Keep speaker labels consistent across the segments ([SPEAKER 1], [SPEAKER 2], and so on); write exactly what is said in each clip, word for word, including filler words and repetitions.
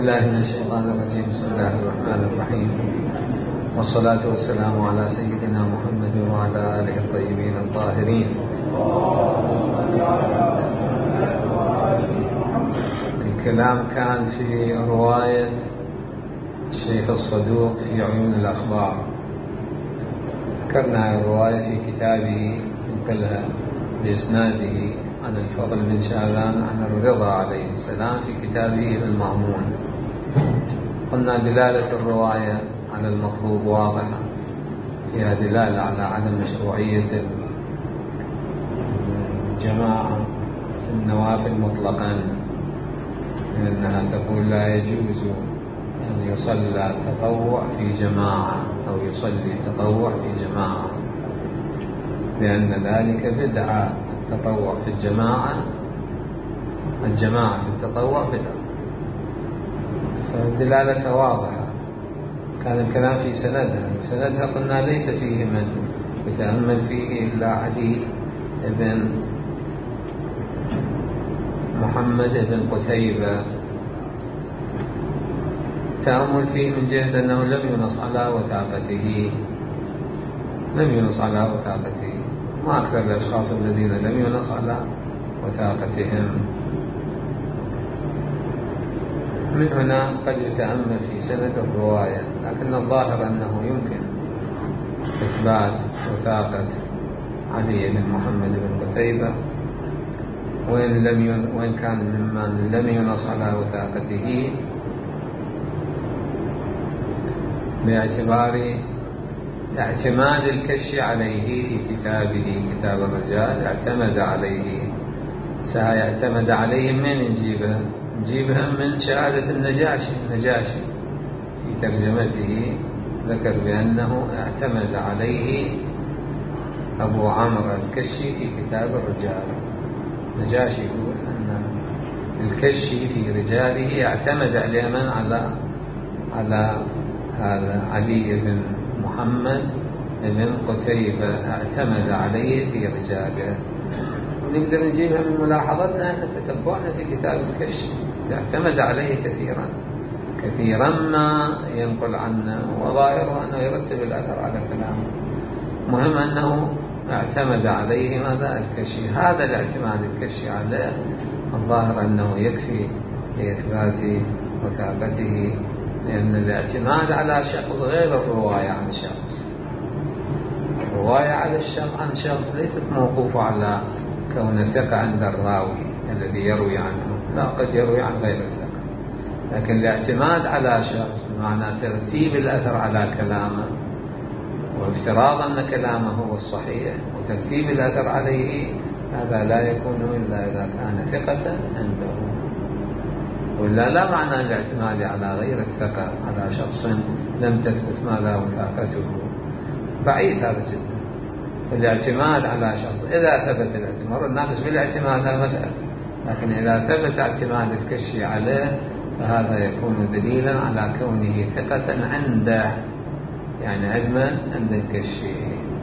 [SPEAKER 1] بالله من الشيطان الرجيم. بسم الله الرحمن الرحيم، والصلاة والسلام على سيدنا محمد وعلى آله الطيبين الطاهرين. الكلام كان في رواية الشيخ الصدوق في عيون الأخبار. ذكرنا الرواية في كتابه انقلها بإسناده عن الفضل بن شعبان عن الرضا عليه السلام في كتابه المأمون. قلنا دلالة الرواية على المطلوب واضحة، فيها دلالة على عدم مشروعية الجماعة في النوافل مطلقا، لأنها تقول لا يجوز أن يصلى تطوع في جماعة أو يصلي تطوع في جماعة، لأن ذلك بدعة. التطوع في الجماعة الجماعة في التطوع بدعة، فالدلالة واضحة. كان الكلام في سندها سندها قلنا ليس فيه من يتأمل فيه إلا علي بن محمد بن قتيبة، تأمل فيه من جهة أنه لم ينص على وثاقته لم ينص على وثاقته ما أكثر الأشخاص الذين لم ينص على وثاقتهم. من هنا قد يتأمل في سند الرواية، لكن الظاهر أنه يمكن إثبات وثاقة علي بن محمد بن قتيبة، وإن, لم ين... وإن كان ممن لم ينص على وثاقته، باعتبار اعتماد الكشي عليه في كتابه كتاب الرجال. اعتمد عليه سيعتمد عليه من نجيبها نجيبها من شهادة النجاشي النجاشي في ترجمته ذكر بأنه اعتمد عليه أبو عمرو الكشي في كتاب الرجال. النجاشي يقول أن الكشي في رجاله اعتمد عليه من على على هذا علي بن محمد بن قتيبة، اعتمد عليه في رجاله. ونقدر نجيبها من ملاحظتنا أن تتبعنا في كتاب الكشف، اعتمد عليه كثيرا كثيرا ما ينقل عنه، وظاهره أنه يرتب الأثر على كلامه. مهم أنه اعتمد عليه ماذا الكشي. هذا الاعتماد الكشي عليه الظاهر أنه يكفي لإثبات وثاقته، لأن الاعتماد على شخص غير الرواية عن شخص. الرواية على الشخص عن شخص ليست موقوفة على كون ثقة عند الراوي الذي يروي عنه، لا، قد يروي عن غير الثقة. لكن الاعتماد على شخص معنى ترتيب الأثر على كلامه، وافتراض أن كلامه هو الصحيح وترتيب الأثر عليه، هذا لا يكون إلا إذا كان ثقة عنده. ولا لا معنى الاعتماد على غير الثقة على شخص لم تثبت ماذا وثاقته، بعيد هذا جدا. الاعتماد على شخص إذا ثبت الاعتماد، الناقش بالاعتماد هذا مسألة، لكن إذا ثبت اعتماد الكشي عليه فهذا يكون دليلا على كونه ثقة عنده، يعني علما عند الكشي.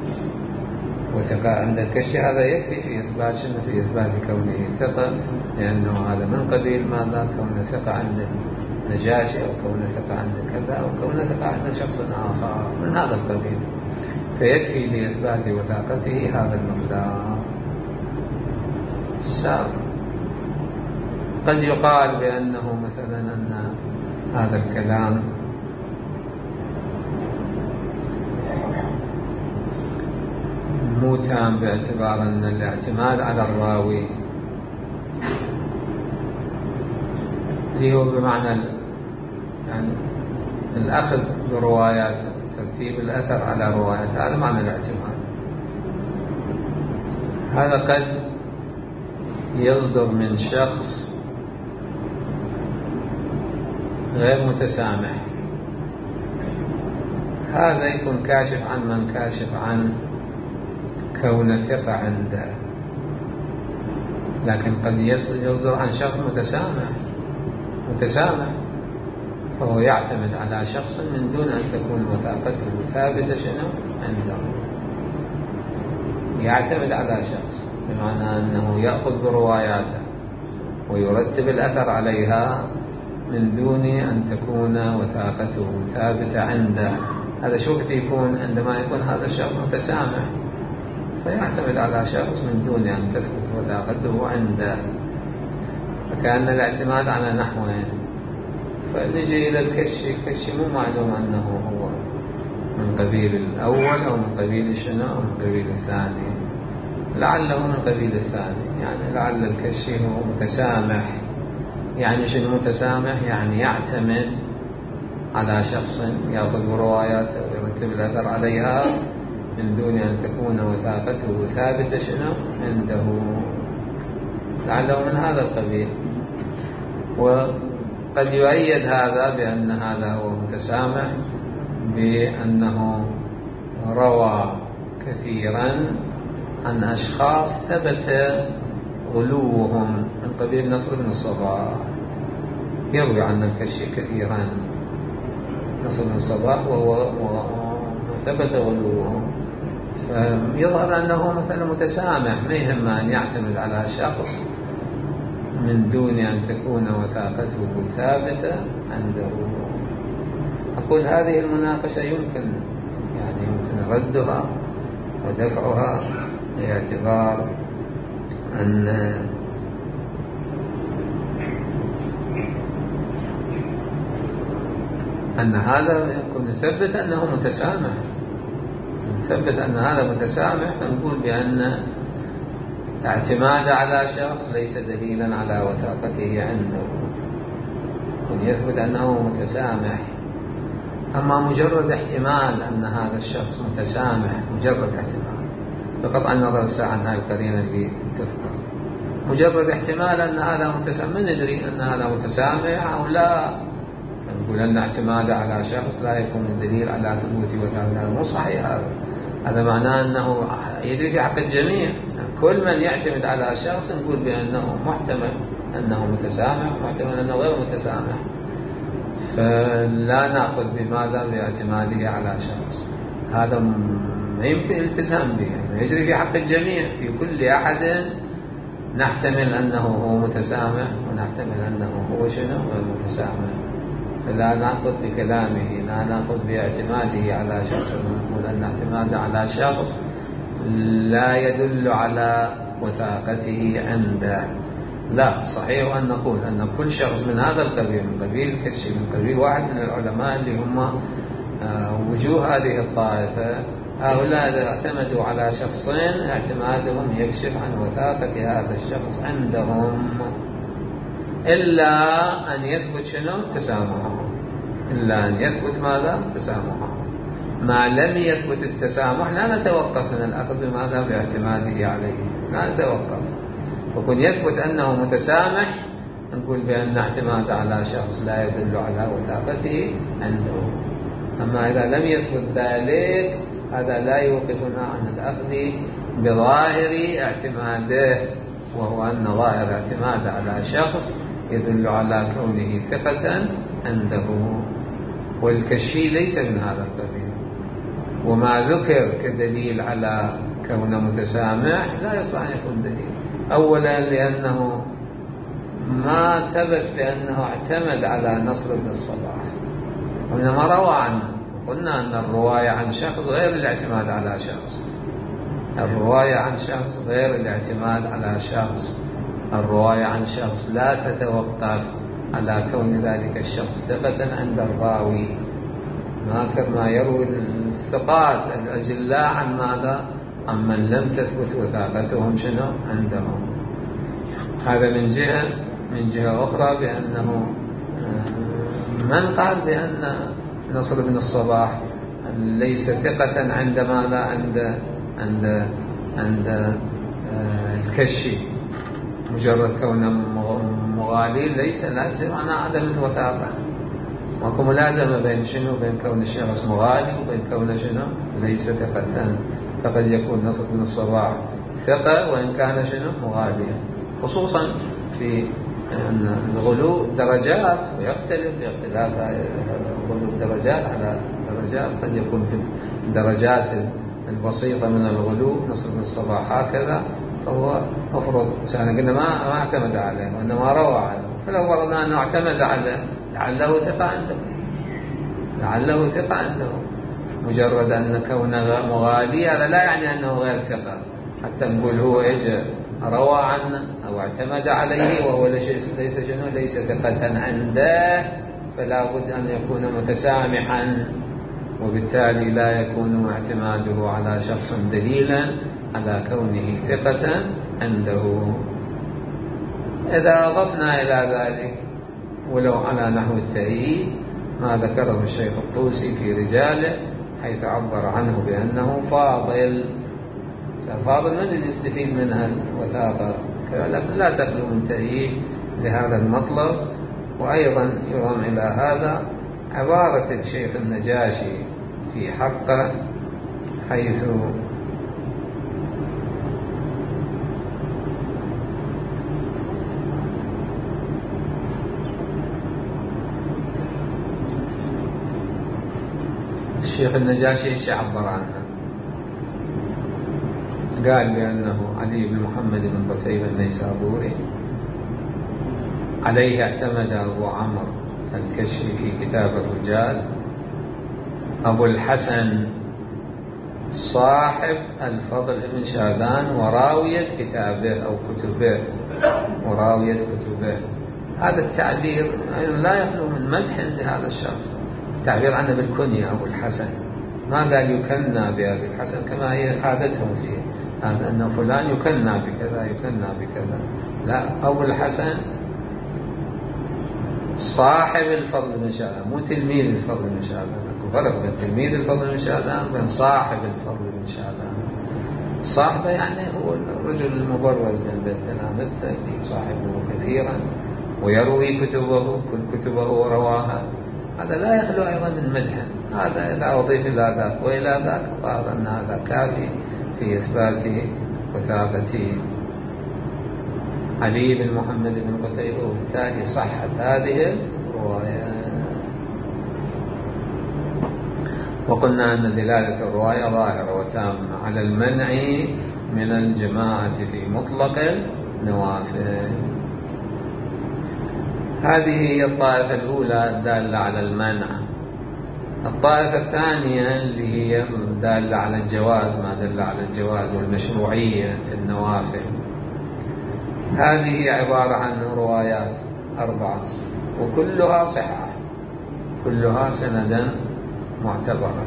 [SPEAKER 1] وثقة عند الكشي هذا يكفي في إثبات شنو في إثبات كونه ثقة، لأنه هذا من قبيل ماذا كونه ثقة عند النجاشي، أو كونه ثقة عند كذا، أو كونه ثقة عند شخص آخر من هذا القبيل، فيكفي لإثبات وثاقته هذا المقدار. السابق قد يقال بأنه مثلا أن هذا الكلام مو تام، باعتبار أن الاعتماد على الراوي اللي هو بمعنى يعني الأخذ بروايات، ترتيب الأثر على روايات، هذا معنى الاعتماد. هذا قد يصدر من شخص غير متسامح، هذا يكون كاشف عن من كاشف عن كون ثقة عنده. لكن قد يصدر عن شخص متسامح متسامح فهو يعتمد على شخص من دون أن تكون وثاقته ثابتة شنو عنده. يعتمد على شخص بمعنى أنه يأخذ برواياته ويرتب الأثر عليها من دون أن تكون وثاقته ثابتة عنده. هذا شو وقت يكون؟ عندما يكون هذا الشخص متسامح، فيعتمد على شخص من دون أن تثبت وثاقته عنده. فكان الاعتماد على نحوين. فنجي إلى الكشي. الكشي مو معلوم أنه هو من قبيل الأول أو من قبيل شنو أو من قبيل الثاني. لعله من قبيل الثاني، يعني لعل الكشي هو متسامح. يعني شنو متسامح؟ يعني يعتمد على شخص، يأخذ رواياته ويرتب الأثر عليها من دون أن تكون وثاقته ثابتة شنو عنده. لعله من هذا القبيل. وقد يؤيد هذا بأن هذا هو متسامح بأنه روى كثيرا عن أشخاص ثبت غلوهم من قبيل نصر بن الصباح. يروي عن الكشي كثيرا نصر بن الصباح وهو ثبت غلوهم، فيظهر أنه مثلا متسامح، ما يهم أن يعتمد على شخص من دون أن تكون وثاقته ثابتة عنده. أقول هذه المناقشة يمكن يعني يمكن ردها ودفعها باعتبار أن أن هذا يكون نثبت أنه متسامح، نثبت أن هذا متسامح، فنقول بأن اعتماد على شخص ليس دليلا على وثاقته عنده، ونثبت أنه متسامح. أما مجرد احتمال أن هذا الشخص متسامح، مجرد احتمال بقطع النظر الساعة عن هذه القرينة اللي تذكر، مجرد احتمال أن هذا متسامح، من ندري أن هذا متسامح أو لا؟ نقول أن اعتماد على شخص لا يكون دليل على ثبوت وثاقته، مو صحيح هذا. هذا معناه أنه يجري في حق الجميع، كل من يعتمد على شخص نقول بأنه محتمل أنه متسامح، محتمل أنه غير متسامح، فلا نأخذ بماذا باعتماده على شخص. هذا ما يمكن الالتزام به، يجري في حق الجميع، في كل أحد نحتمل أنه هو متسامح ونحتمل أنه هو شنو غير متسامح، فلا نأخذ بكلامه، لا نأخذ باعتماده على شخص، نقول أن اعتماده على شخص لا يدل على وثاقته عنده. لا، صحيح أن نقول أن كل شخص من هذا القبيل، من قبيل الكشي، من قبيل واحد من العلماء اللي هم وجوه هذه الطائفة، هؤلاء إذا اعتمدوا على شخصين اعتمادهم يكشف عن وثاقة هذا الشخص عندهم، إلا أن يثبت شنو تسامحهم، إلا أن يثبت ماذا تسامحهم. ما لم يثبت التسامح لا نتوقف من الأخذ بماذا باعتماده عليه، لا نتوقف. وكن يثبت أنه متسامح نقول بأن اعتماد على شخص لا يدل على وثاقته عنده. أما إذا لم يثبت ذلك هذا لا يوقفنا عن الأخذ بظاهر اعتماده، وهو أن ظاهر اعتماد على شخص يدل على كونه ثقة عنده. والكشي ليس من هذا القبيل، وما ذكر كدليل على كونه متسامح لا يصلح أن يكون دليل. أولا لأنه ما ثبت بأنه اعتمد على نصر بن الصباح، وإنما روى عنه. قلنا أن الرواية عن شخص غير الاعتماد على شخص، الرواية عن شخص غير الاعتماد على شخص. الرواية عن شخص لا تتوقف على كون ذلك الشخص ثقة عند الراوي، ما كما يروي الثقات الأجلاء عن ماذا؟ عن من لم تثبت وثاقتهم شنو عندهم. هذا من جهة. من جهة أخرى بأنه من قال بأن نصر بن الصباح ليس ثقة عند ماذا؟ عند عند عند الكشي، مجرد كونه مغالي ليس لازم أنا عدم الوثاقة. ماكو ملازمة بين شنو؟ بين كون الشخص مغالي وبين كونه شنو ليس ثقة. فقد يكون نصر بن الصباح ثقة وإن كان شنو مغاليا، خصوصا في أن الغلو درجات، ويختلف باختلاف الغلو درجات على درجات. قد يكون في الدرجات البسيطة من الغلو نصر بن الصباح هكذا، فهو أفرض سأنا قلنا ما ما اعتمد عليه وإنما روى عنه، فلو فرضنا أنه اعتمد على لعله ثقة عنده لعله ثقة عنده مجرد أن كونه مغالي هذا لا يعني أنه غير ثقة، حتى نقول هو إجا روى عنه أو اعتمد عليه وهو ليس شنو ليس ثقة عنده، فلا بد أن يكون متسامحا، وبالتالي لا يكون اعتماده على شخص دليلا على كونه ثقة عنده. إذا أضفنا إلى ذلك ولو على نحو التأييد ما ذكره الشيخ الطوسي في رجاله، حيث عبر عنه بأنه فاضل، فاضل من يستفيد منها الوثاقة، لكن لا تخلو من تأييد لهذا المطلب. وأيضا يضم إلى هذا عبارة الشيخ النجاشي في حقه، حيث الشيخ النجاشي ايش عبر عنه؟ قال بأنه علي بن محمد بن قتيبة النيسابوري عليه اعتمد أبو عمرو الكشفي في كتاب الرجال، أبو الحسن صاحب الفضل بن شاذان وراوية كتابه أو كتبه وراوية كتبه. هذا التعبير لا يخلو من مدح لهذا الشخص، تعبير عنه بالكنية أبو الحسن، ما قال يكنى بأبي الحسن كما هي عادتهم فيه، أن فلان يكنى بكذا يكنى بكذا، لا، أبو الحسن صاحب الفضل بن شاذان، مو تلميذ الفضل بن شاذان، فرق بين تلميذ الفضل بن شاذان وبين صاحب الفضل بن شاذان. صاحبه يعني هو الرجل المبرز من بين تلامذته، صاحبه كثيرا ويروي كتبه، كل كتبه رواها، هذا لا يخلو أيضا من مدح. هذا لا أضيف إلى ذاك وإلى ذاك، فأظن أن هذا كافي في إثبات وثاقة علي بن محمد بن قتيبة، وبالتالي صحت هذه الرواية. وقلنا أن دلالة الرواية ظاهرة وتامة على المنع من الجماعة في مطلق النوافل. هذه هي الطائفة الأولى الدالة على المنع. الطائفة الثانية اللي هي الدالة على الجواز، ما دل على الجواز والمشروعية في النوافل، هذه عبارة عن روايات أربعة وكلها صحة، كلها سندا معتبرة.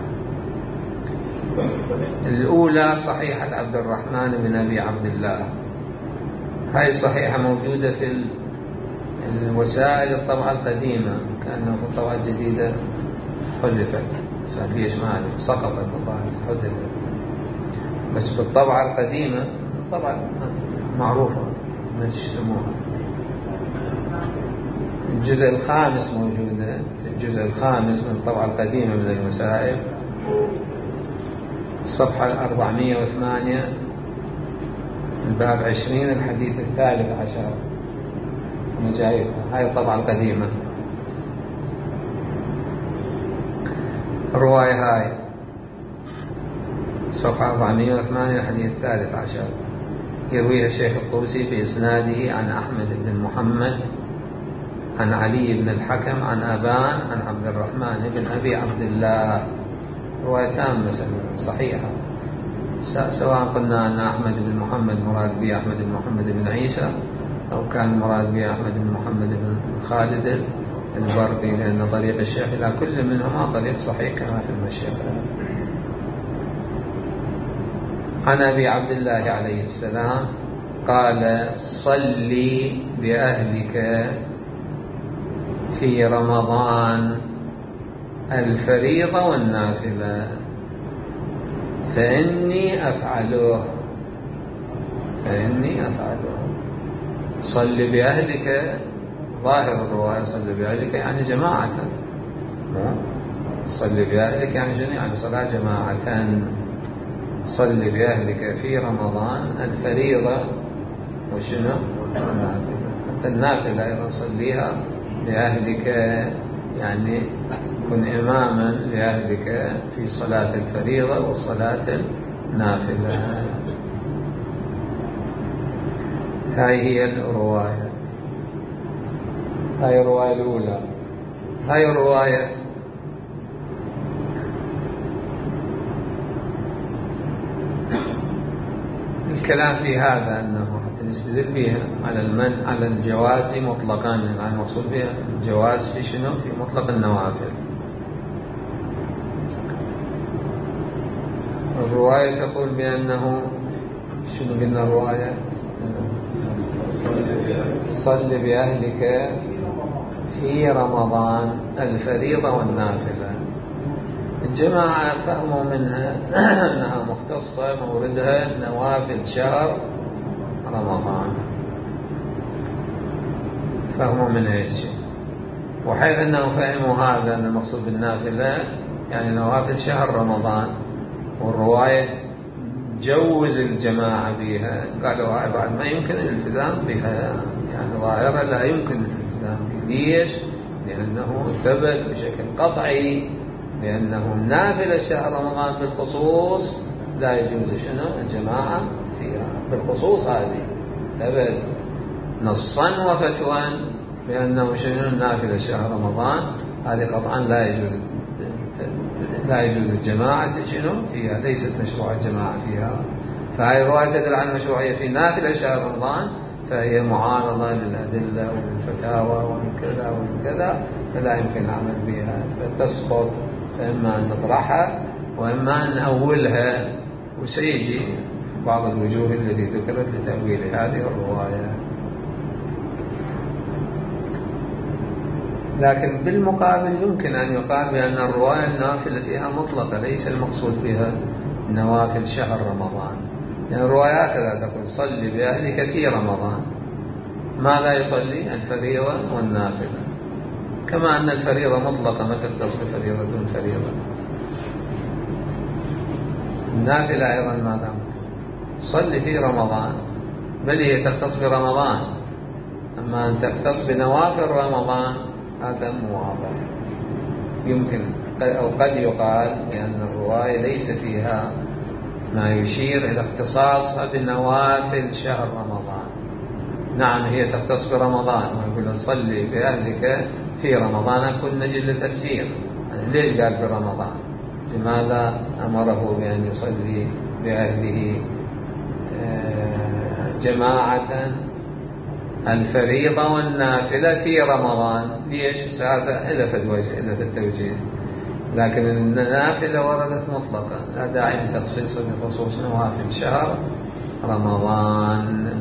[SPEAKER 1] الأولى صحيحة عبد الرحمن بن أبي عبد الله، هاي الصحيحة موجودة في الوسائل الطبعة القديمة، كأنه في الطبعة الجديدة حذفت، ليش ما أعرف، سقطت حذفت، بس بالطبعة القديمة الطبعة معروفة ما يسموها. الجزء الخامس موجودة في الجزء الخامس من الطبعة القديمة من الوسائل، الصفحة أربعمائة وثمانية، الباب عشرين، الحديث الثالث عشر، مجايبها، هاي الطبعة القديمة. الرواية هاي صفحة أربعمائة وثمانية، الحديث الثالث عشر، يرويها الشيخ الطوسي بإسناده عن أحمد بن محمد عن علي بن الحكم عن أبان عن عبد الرحمن بن أبي عبد الله. روايتان مثلا صحيحة، سواء قلنا أن أحمد بن محمد مراد به أحمد بن محمد بن عيسى، أو كان مراد به أحمد بن محمد بن خالد البرقي، لأن طريق الشيخ إلى كل منهما طريق صحيح كما في المشيخة. عن أبي عبد الله عليه السلام قال: صلي بأهلك في رمضان الفريضة والنافلة فإني أفعله فإني أفعله صل بأهلك، ظاهر الرواية صل بأهلك يعني جماعة، صل بأهلك يعني جميع، يعني صلاة جماعة. صل بأهلك في رمضان الفريضة وشنو النافلة، حتى النافلة أيضا صليها لأهلك، يعني كن إماما لأهلك في صلاة الفريضة وصلاة النافلة. هاي هي الرواية، هاي الرواية الأولى. هاي الرواية الكلام في هذا أنه حتى نستدل بها على المن على الجواز مطلقا، يعني المقصود بها الجواز في شنو؟ في مطلق النوافل. الرواية تقول بأنه شنو قلنا الرواية؟ صل بأهلك في رمضان الفريضة والنافلة. الجماعة فهموا منها أنها مختصة موردها نوافل شهر رمضان، فهموا منها الشيء، وحيث أنهم فهموا هذا أن المقصود بالنافلة يعني نوافل شهر رمضان، والرواية جوز الجماعة بها، قالوا هاي بعد ما يمكن الالتزام بها، يعني ظاهرة لا يمكن الالتزام بها. ليش؟ لأنه ثبت بشكل قطعي لأنه نافلة شهر رمضان بالخصوص لا يجوز شنو الجماعة فيها بالخصوص، هذه ثبت نصا وفتوى بأنه شنو نافلة شهر رمضان هذه قطعا لا يجوز لا يجوز الجماعة شنو فيها، ليست مشروع الجماعة فيها. فهذه الرواية تدل على المشروعية في نافلة شهر رمضان، فهي معارضة للأدلة والفتاوى ومن كذا ومن كذا، فلا يمكن العمل بها، فتسقط. فإما أن نطرحها وإما أن نأولها، وسيجي بعض الوجوه التي ذكرت لتأويل هذه الرواية. لكن بالمقابل يمكن أن يقال بأن الرواية النافلة فيها مطلقة، ليس المقصود بها نوافل شهر رمضان. يعني الروايات هذا تقول صلي بأهلك في رمضان، ماذا يصلي؟ الفريضة والنافلة، كما أن الفريضة مطلقة ما تختص بفريضة دون فريضة. النافلة أيضا ماذا؟ صلي في رمضان، بل هي تختص برمضان، أما أن تختص بنوافل رمضان هذا مو واضح. يمكن أو قد يقال بأن الرواية ليس فيها ما يشير إلى اختصاصها بنوافل شهر رمضان. نعم هي تختص برمضان، ويقول صلي بأهلك في رمضان، أكون نجد لتفسير يعني ليش قال برمضان، لماذا أمره بأن يصلي بأهله جماعة الفريضة والنافلة في رمضان، ليش؟ هذا إلا في الوجه إلا في التوجيه. لكن النافلة وردت مطلقا، لا داعي لتخصيصها بخصوص نوافل شهر رمضان.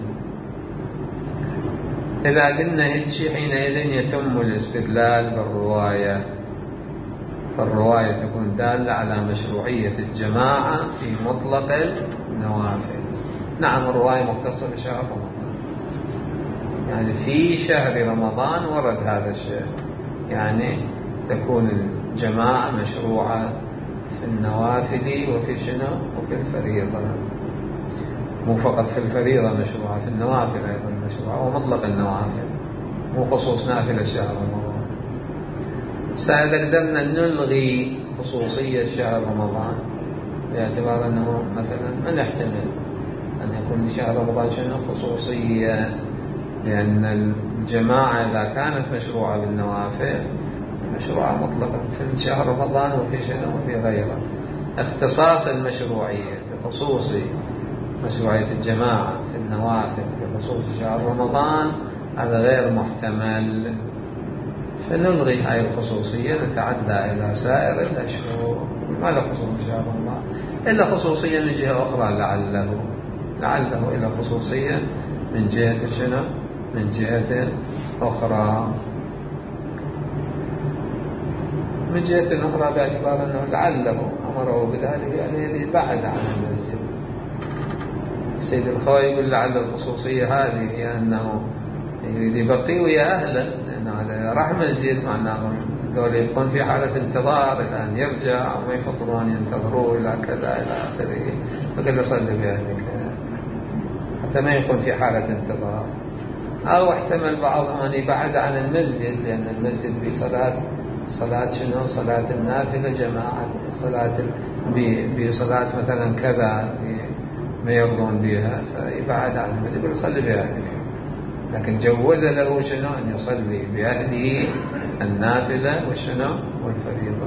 [SPEAKER 1] إذا قلنا هيك حينئذ يتم الاستدلال بالرواية، فالرواية تكون دالة على مشروعية الجماعة في مطلق النوافل. نعم الرواية مختصة بشهر رمضان، يعني في شهر رمضان ورد هذا الشيء، يعني تكون الجماعة مشروعة في النوافل وفي شنو وفي الفريضة، مو فقط في الفريضة مشروعة، في النوافل أيضا مشروعة، ومطلق النوافل مو خصوص نافلة شهر رمضان. سإذا قدرنا نلغي خصوصية شهر رمضان باعتبار أنه مثلا ما نحتمل أن يكون لشهر رمضان شنو خصوصية، لأن الجماعة إذا كانت مشروعة بالنوافل مشروعة مطلقة في شهر رمضان وفي شنو وفي غيره. اختصاص المشروعية بخصوص مشروعية الجماعة في النوافل بخصوص شهر رمضان هذا غير محتمل، فنلغي هاي الخصوصية، نتعدى إلى سائر الأشهر، ما له خصوص شهر رمضان إلا خصوصية من جهة أخرى، لعله لعله إلى خصوصية من جهة شنو من جهة أخرى من جهة أخرى باعتبار أنه لعله أمره بذلك يعني بعد عن المسجد. السيد الخوي يقول لعل الخصوصية هذه هي أنه يريد يبقي ويا أهله، لأنه هذا راح مسجد معناه دول يكون في حالة انتظار إلى أن يرجع، وما يفطرون ينتظروا إلى كذا إلى آخره، فقال له صلي بأهلك حتى ما يكون في حالة انتظار. أو احتمل بعضهم أن يبعد عن المسجد، لأن المسجد بصلاة صلاة شنو صلاة النافلة جماعة، صلاة بصلاة مثلا كذا ما يرضون بها، فيبعد عن المسجد يقول صلي بأهلك. لكن جوز له شنو أن يصلي بأهله النافلة والشنو والفريضة.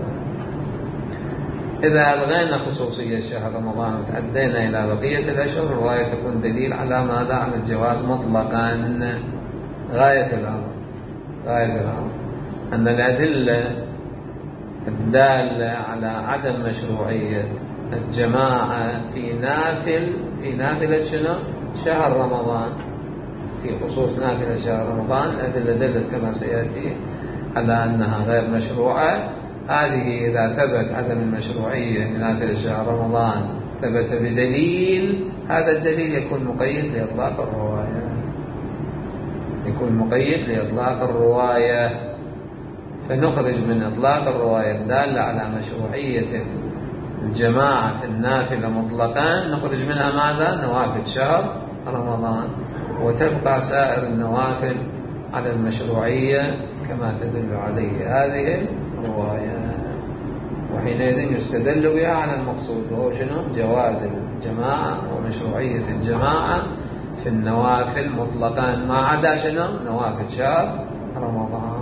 [SPEAKER 1] إذا ألغينا خصوصية شهر رمضان وتعدينا إلى بقية الأشهر، الرواية تكون دليل على ماذا؟ على الجواز مطلقا. غاية الأمر غاية الأمر أن الأدلة الدالة على عدم مشروعية الجماعة في نافل في نافلة شنو؟ شهر رمضان، في خصوص نافلة شهر رمضان، الأدلة دلت كما سيأتي على أنها غير مشروعة. هذه إذا ثبت عدم المشروعية في نافلة شهر رمضان ثبت بدليل، هذا الدليل يكون مقيد لإطلاق الرواية، يكون مقيد لإطلاق الرواية، فنخرج من إطلاق الرواية الدالة على مشروعية الجماعة في النافلة مطلقا، نخرج منها ماذا؟ نوافل شهر رمضان، وتبقى سائر النوافل على المشروعية كما تدل عليه هذه الرواية، وحينئذ يستدل بها على المقصود، وهو شنو؟ جواز الجماعة ومشروعية الجماعة في النوافل مطلقا، ما عدا شنو؟ نوافل شهر رمضان.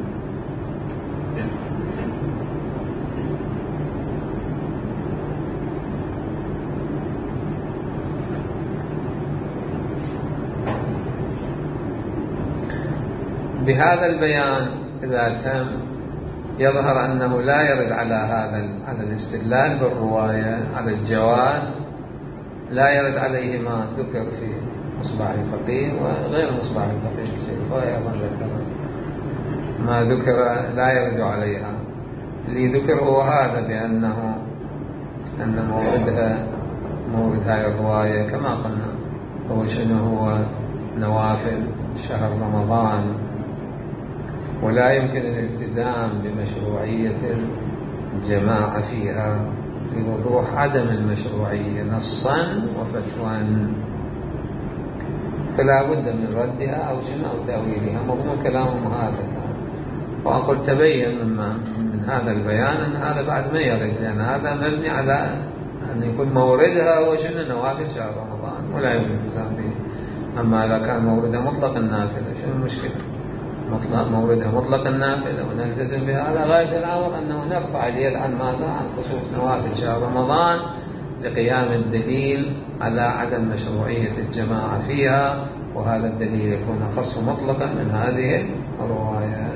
[SPEAKER 1] بهذا البيان إذا تم يظهر أنه لا يرد على هذا على الاستدلال بالرواية على الجواز، لا يرد عليه ما ذكر في مصباح الفقيه وغير مصباح الفقيه السيفاء أيضا ذكر ما ذكر لا يرد عليها. اللي ذكر هو هذا، بأنه أن موردها مورد هذه الرواية كما قلنا هو شنو؟ هو نوافل شهر رمضان، ولا يمكن الالتزام بمشروعية الجماعة فيها لوضوح عدم المشروعية نصا وفتوى، فلا بد من ردها أو شنو أو تأويلها. مضمون كلامهم هذا، وأقول تبين مما من هذا البيان أن هذا بعد ما يرد، لأن هذا مبني على أن يكون موردها هو شنو؟ نوافل شهر رمضان، ولا يمكن الالتزام به. أما إذا كان موردها مطلق النافلة شنو المشكلة؟ مطلق موردها مطلق النافلة ونلتزم بها، على غاية الأمر أنه نرفع اليد عن ماذا؟ عن خصوص نوافل شهر رمضان لقيام الدليل على عدم مشروعية الجماعة فيها، وهذا الدليل يكون أخص مطلقا من هذه الرواية.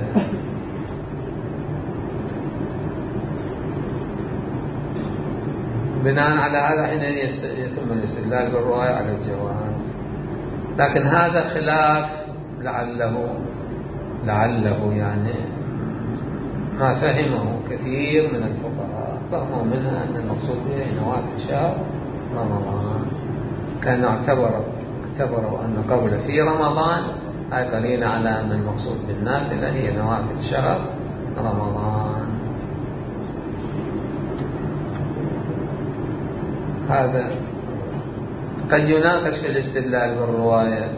[SPEAKER 1] بناء على هذا حين يتم الاستدلال بالرواية على الجواز. لكن هذا خلاف لعله لعله يعني ما فهمه كثير من الفقهاء، فهموا منها أن المقصود به نوافل شهر رمضان، كانوا اعتبروا اعتبروا أن قول في رمضان هاي قرينة على أن المقصود بالنافلة هي نوافل شهر رمضان. هذا قد يناقش في الاستدلال بالرواية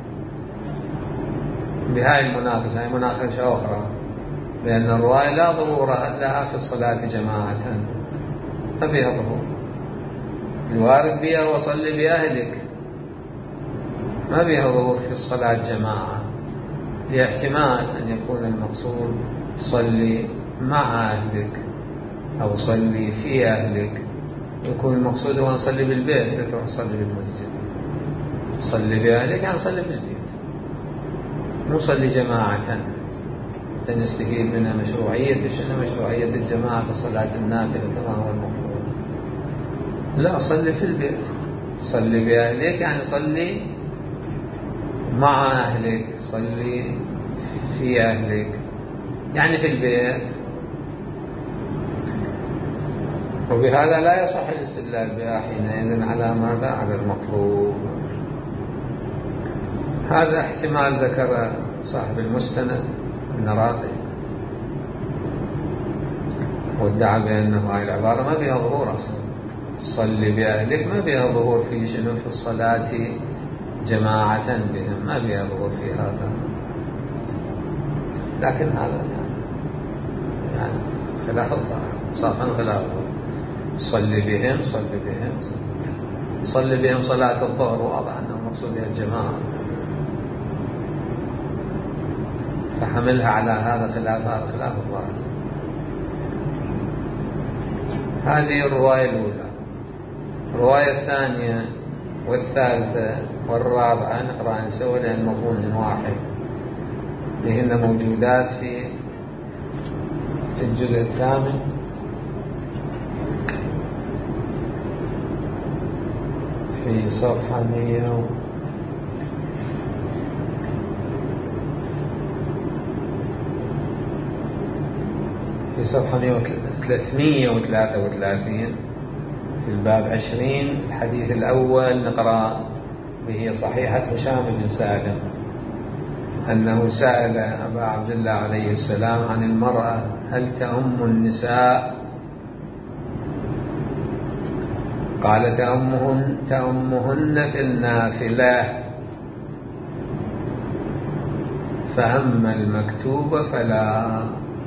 [SPEAKER 1] بهاي المناقشة، هاي مناقشة أخرى، لأن الرواية لا ظهور لها في الصلاة جماعة، ما فيها ظهور. الوارد بها وصلي بأهلك، ما بها ظهور في الصلاة جماعة، لاحتمال أن يكون المقصود صلي مع أهلك أو صلي في أهلك، يكون المقصود هو نصلي بالبيت، لا تروح تصلي بالمسجد. صلي بأهلك يعني صلي بالبيت، مو صلي جماعة. نستفيد منها مشروعية شنو؟ مشروعية الجماعة في صلاة النافلة كما هو المفروض. لا، صلي في البيت، صلي بأهلك يعني صلي مع أهلك، صلي في أهلك يعني في البيت. وبهذا لا يصح الاستدلال بها حينئذ على ماذا؟ على المطلوب. هذا احتمال ذكر صاحب المستند النراقي، وادعى بأنه هاي العبارة ما بها ظهور أصلا، صلي بأهلك ما بها ظهور في شنو؟ في الصلاة جماعة بهم، ما بها ظهور في هذا. لكن هذا يعني, يعني خلاف الظاهر، صافا خلاف الظاهر. صلي بهم صلي بهم صلي بهم صلاة الظهر، واضح أنه مقصود بها الجماعة. حملها على هذا خلاف هذا خلاف الظاهر. هذه الرواية الأولى. الرواية الثانية والثالثة والرابعة نقرأ سوا لأن مضمون واحد، لهن موجودات في الجزء الثامن في صفحة مئة في صفحة ثلاثمئة وثلاثة وثلاثين في الباب عشرين. الحديث الأول نقرأ به صحيحة هشام بن سالم أنه سأل أبا عبد الله عليه السلام عن المرأة هل تأم النساء؟ قال تأمهن, تأمهن في النافلة، فأما المكتوب فلا،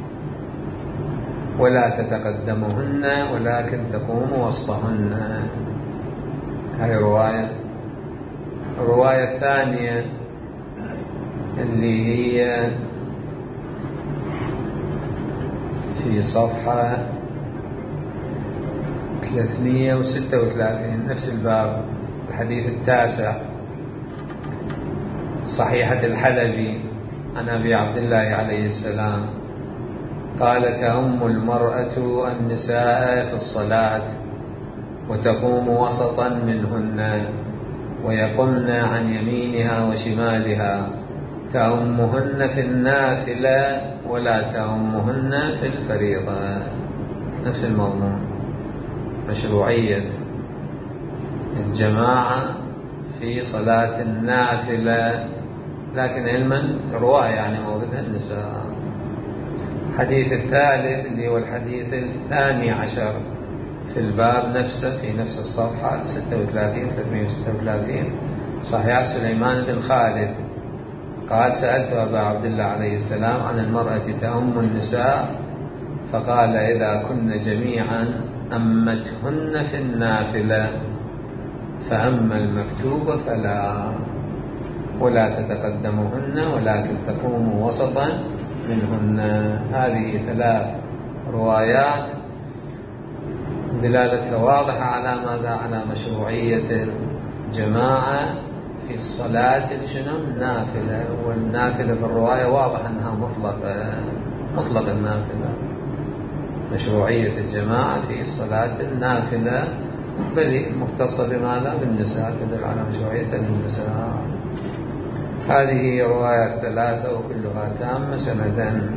[SPEAKER 1] ولا تتقدمهن ولكن تقوم وسطهن. هذه رواية. الرواية الثانية اللي هي في صفحة ثلاثمئة وستة وثلاثين نفس الباب، الحديث التاسع، صحيحة الحلبي عن أبي عبد الله عليه السلام قال تأم المرأة النساء في الصلاة وتقوم وسطا منهن ويقمن عن يمينها وشمالها، تأمهن في النافلة ولا تأمهن في الفريضة. نفس المضمون، مشروعية الجماعة في صلاة النافلة، لكن علما رواية يعني موردها النساء. الحديث الثالث اللي هو الحديث الثاني عشر في الباب نفسه في نفس الصفحة ستة وثلاثين ثلاثمئة وستة وثلاثين، صحيح سليمان بن خالد قال سألت أبا عبد الله عليه السلام عن المرأة تأم النساء فقال إذا كن جميعا أمتهن في النافلة، فأما المكتوب فلا، ولا تتقدمهن ولكن تقوم وسطا منهن. هذه ثلاث روايات دلالتها واضحة على ماذا؟ على مشروعية الجماعة في الصلاة شنو؟ النافلة. والنافلة في الرواية واضح أنها مطلقة، مطلق النافلة، مشروعية الجماعة في الصلاة النافلة، بل مختصة بماذا؟ بالنساء، تدل على مشروعية النساء. هذه روايات ثلاثة وكلها تامة سندا.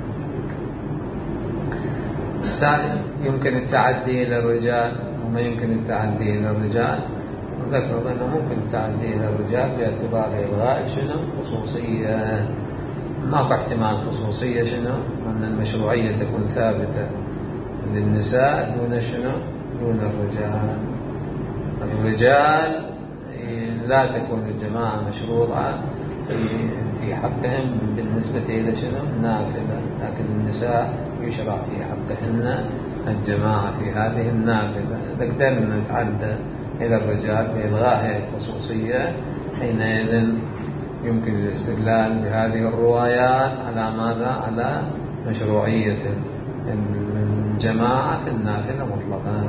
[SPEAKER 1] يمكن التعدي إلى الرجال وما يمكن التعدي إلى الرجال، وذكروا أنه ممكن التعدي إلى الرجال باعتبار إلغاء شنو؟ خصوصية. ماكو احتمال خصوصية شنو؟ أن المشروعية تكون ثابتة للنساء دون شنو؟ دون الرجال. الرجال لا تكون الجماعة مشروطة في حقهم بالنسبة إلى شنو؟ نافلة، لكن النساء يشرع في حقهن الجماعة في هذه النافلة. إذا قدرنا نتعدى إلى الرجال بإلغاء هذه الخصوصية حينئذ يمكن الاستدلال بهذه الروايات على ماذا؟ على مشروعية الجماعة في النافلة مطلقا.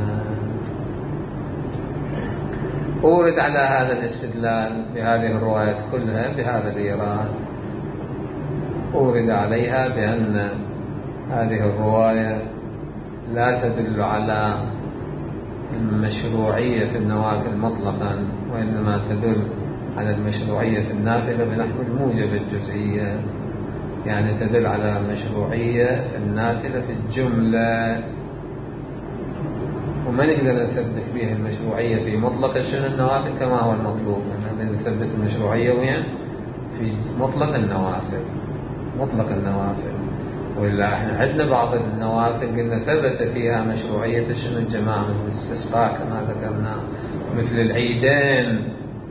[SPEAKER 1] أورد على هذا الاستدلال بهذه الروايات كلها بهذا الإيراد، أورد عليها بأن هذه الرواية لا تدل على المشروعية في النوافل مطلقا، وإنما تدل على المشروعية في النافلة بنحو الموجب الجزئية، يعني تدل على مشروعية في النافلة في الجملة، وما نقدر نثبت به المشروعية في مطلق شنو النوافل كما هو المطلوب. نقدر نثبت المشروعية وين؟ في مطلق النوافل، مطلق النوافل. وإلا احنا عندنا بعض النوافل قلنا ثبت فيها مشروعية شنو الجماعة، مثل الاستسقاء كما ذكرنا، مثل العيدين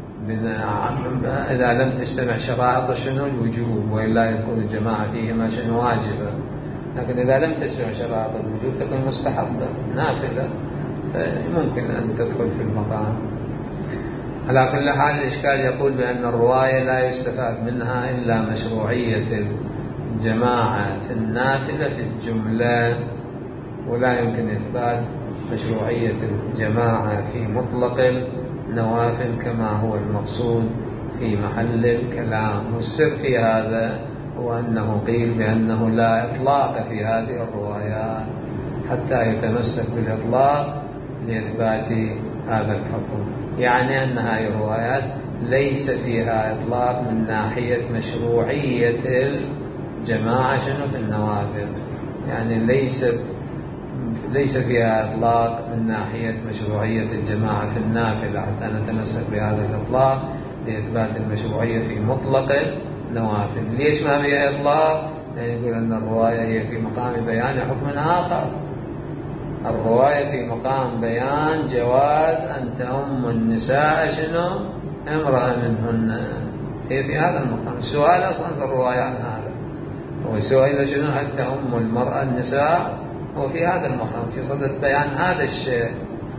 [SPEAKER 1] إذا لم تجتمع شرائط شنو الوجوب، وإلا يكون الجماعة فيهما شنو واجبة. لكن إذا لم تجتمع شرائط الوجوب تكون مستحبة نافلة، فممكن أن تدخل في المقام. على كل حال الإشكال يقول بأن الرواية لا يستفاد منها إلا مشروعية الجماعة في النافلة في الجملة، ولا يمكن إثبات مشروعية الجماعة في مطلق النوافل كما هو المقصود في محل الكلام. والسر في هذا هو أنه قيل بأنه لا إطلاق في هذه الروايات حتى يتمسك بالإطلاق لإثبات هذا الحكم، يعني أن هذه الروايات ليس فيها إطلاق من ناحية مشروعية الجماعة شنو في النوافل، يعني ليست ليس فيها إطلاق من ناحية مشروعية الجماعة في النافلة حتى نتمسك بهذا الإطلاق لإثبات المشروعية في مطلق النوافل. ليش ما فيها إطلاق؟ يعني يقول أن الرواية هي في مقام بيان حكم آخر، الرواية في مقام بيان جواز أن تؤم النساء شنو امرأة منهن، هي في هذا المقام. السؤال أصلا في الرواية عن هذا هو سؤال شنو هل تؤم المرأة النساء، هو في هذا المقام في صدد بيان هذا الشيء،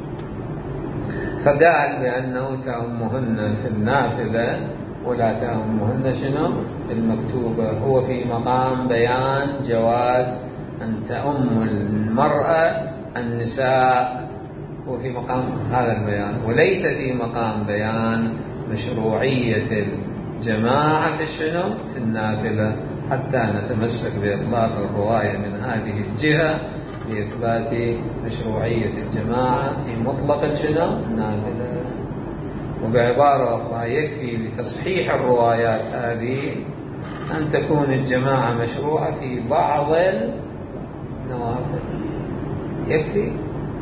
[SPEAKER 1] فقال بأنه تأمهن في النافلة ولا تأمهن شنو في المكتوبة، هو في مقام بيان جواز أن تأم المرأة النساء، هو في مقام هذا البيان، وليس في مقام بيان مشروعية الجماعة في شنو في النافلة حتى نتمسك بإطلاق الرواية من هذه الجهة لإثبات مشروعية الجماعة في مطلق شنو النافلة. وبعبارة أخرى يكفي لتصحيح الروايات هذه أن تكون الجماعة مشروعة في بعض النوافل، يكفي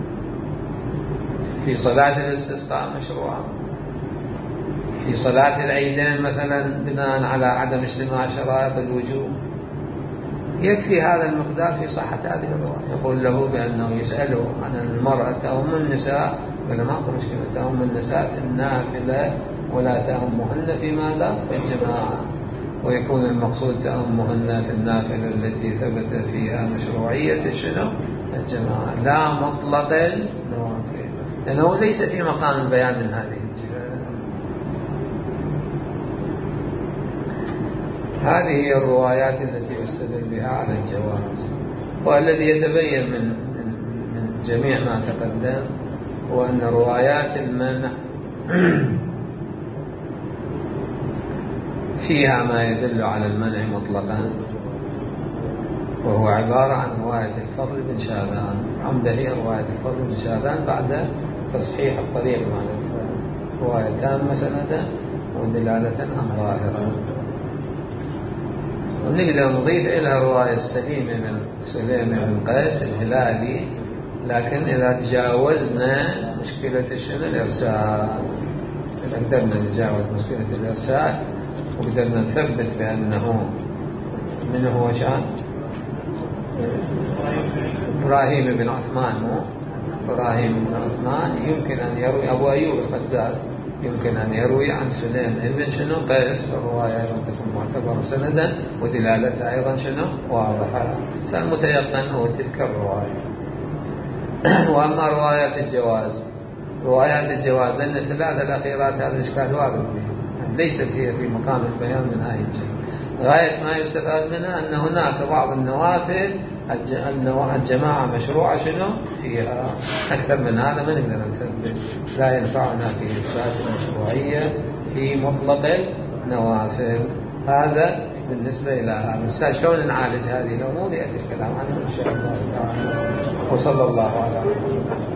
[SPEAKER 1] في صلاة الاستسقاء مشروعة، في صلاة العيدين مثلا بناء على عدم اجتماع شرائط الوجوب، يكفي هذا المقدار في صحة هذه الرواية. يقول له بأنه يسأله عن المرأة تأم النساء، ولا ماكو مشكلة تأم النساء في النافلة ولا تأمهن في ماذا في الجماعة، ويكون المقصود تأمهن في النافلة التي ثبت فيها مشروعية شنو الجماعة لا مطلق النوافل، لأنه ليس في مقام البيان من هذه الجهة. هذه هي الروايات التي يستدل بها على الجواز. والذي يتبين من من جميع ما تقدم هو أن روايات المنع فيها ما يدل على المنع مطلقا، وهو عبارة عن رواية الفضل بن شاذان. عمدة هي رواية الفضل بن شاذان بعد تصحيح الطريق مالتها، رواية تامة سندا ودلالة عن ظاهرة. ونقدر نضيف إلى رواية السليم بن سليم بن قيس الهلالي، لكن إذا تجاوزنا مشكلة شنو الإرسال، إذا قدرنا نتجاوز مشكلة الإرسال وقدرنا نثبت بأنه من هو شان إبراهيم بن عثمان، مو إبراهيم بن عثمان يمكن أن يروي أبو أيوب الخزاز يمكن أن يروي عن سليم بن شنو قيس، الرواية أيضا تكون معتبرة سندا ودلالتها أيضا شنو واضحة، سالمتيقن هو تلك الرواية. وأما روايات الجواز روايات الجواز لأن الثلاثة الأخيرات هذا الإشكال واضح ليست هي في مقام البيان من هذه الجهة. غاية ما يستفاد منها أن هناك بعض النوافل الجماعة مشروعة شنو فيها، أكثر من هذا ما نقدر نثبت، لا ينفعنا في إثبات المشروعية في مطلق النوافل. هذا بالنسبة إلى هذا. شلون نعالج هذه الأمور يأتي الكلام عنه إن شاء الله تعالى. وصلى الله على محمد.